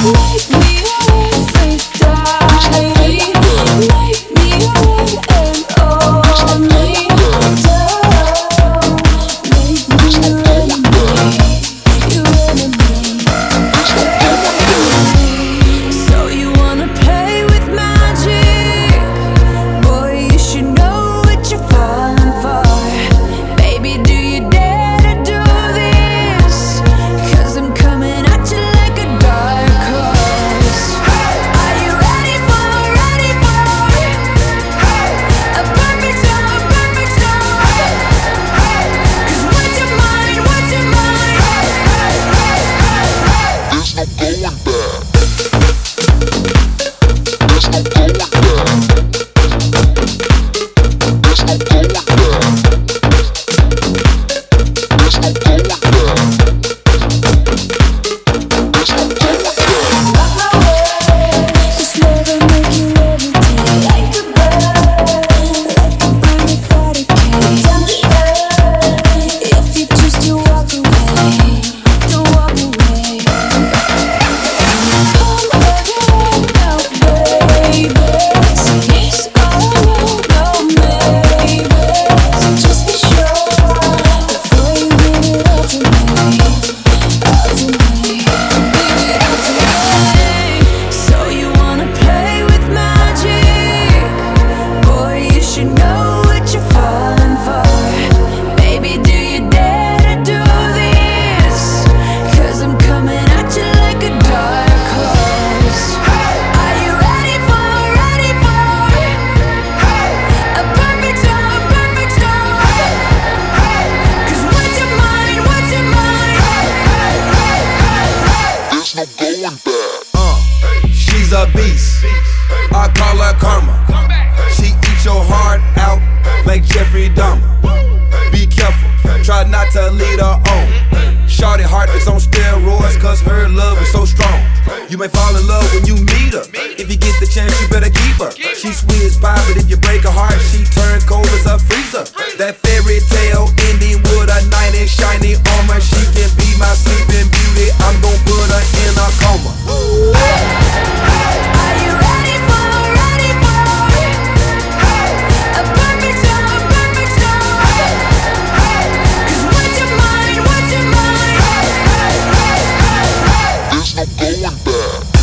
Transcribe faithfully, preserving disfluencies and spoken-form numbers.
Uh, she's a beast. I call her karma. She eats your heart out like Jeffrey Dahmer. Be careful, try not to lead her on. Shorty heart is on steroids, cause her love is so strong. You may fall in love when you meet her. If you get the chance, you better keep her. She sweet as pie, but if you break her heart, she turn cold as a freezer. That fairy tale ending with a knight in shiny armor. She can be my sleeping beauty. I'm gon' put her in a coma. Are you ready for, ready for a perfect storm, a perfect storm? Cause what's your mind, what's your mind? There's no going back.